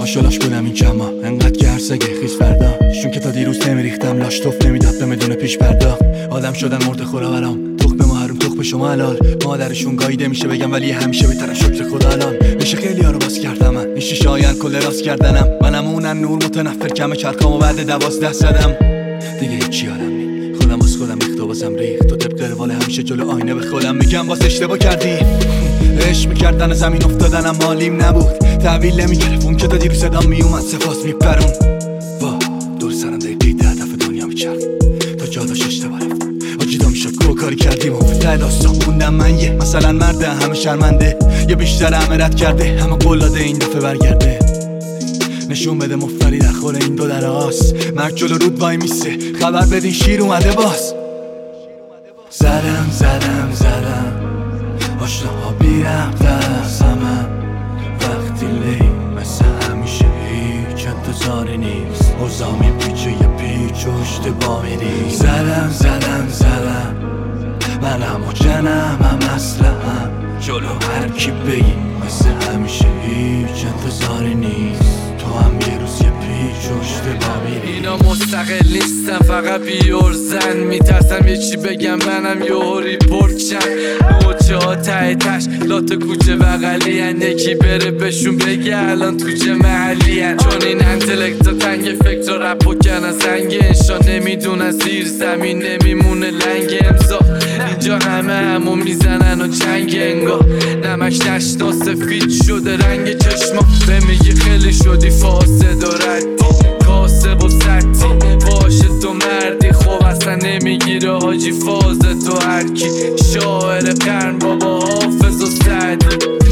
ماشاءالله کنم این کما انقدر که هر سگه خیز فردا شون که تا دیروز نمیریختم لاش توف نمیداد به بدون پیش پردا آدم شدن مرده خورا برام تخم ما حروم تخم شما حلال مادرشون گاییده میشه بگم ولی همیشه بهترن شکر خدا الان بشه خیلی ها رو باز کردم من این شیشه آین کل راست کردنم منم اونن نور متنفر کم چرخام و بعد 12 زدم دیگه هیچی حالم نی خودم باز خودم ریخت و بازم ریخت تو طبق روال همیشه جلو آینه به خودم میگم باز اشتباه کردی عشق میکردن زمین افتادنم حالیم نبود تحویل نمیگرفت اون که تا دیروز صدام میومد سپاس میپرون وا دور سرم دقیقه هدف دنیا میچرد تا جاداش اشتباه رفت آجی دام شکو کاری کردیم و ته داستان موندم من یه مثلا مرده همه شرمنده یه بیشتر همه رد کرده همه قلاده این دفعه برگرده نشون بده مفتری در خور این دو در آس مرد جلو رود وای میسته خبر بدین شیر اومده باز زدم آشناها بیرفت از همه وقتی لی مثل همیشه هیچ انتظاری نیست اوضاع میپیچه یه پیچ و اشتباهی نیست زدم منم و جنم هم اسلحه‌ام جلو هر کی بگی مثل همیشه هیچ انتظاری نیست تو هم یه روز یه پیچ و اشتباه میری اینا مستقل نیستن فقط بیورزن میترسم یه چی بگم منم یه ریپورت شم نوچه ها ته تش لات کوچه بغلی هن یکی بره بهشون بگه الان تو چه محلی هن چون این انتلکتا تنگ فکر و رپ و کنن سنگ انشا نمیدونن زیر زمین نمیمونه لنگ امضا اینجا همه همون میزنن و چنگ انگار نمک نشنا سفید شده رنگ چشما به میگی خیلی شدی فاسد و ردی کاسه و سطی باشه تو مردی خوب اصلا نمیگیره حاجی فاز تو هرکی شاعر قرن بابا حافظ و سعدی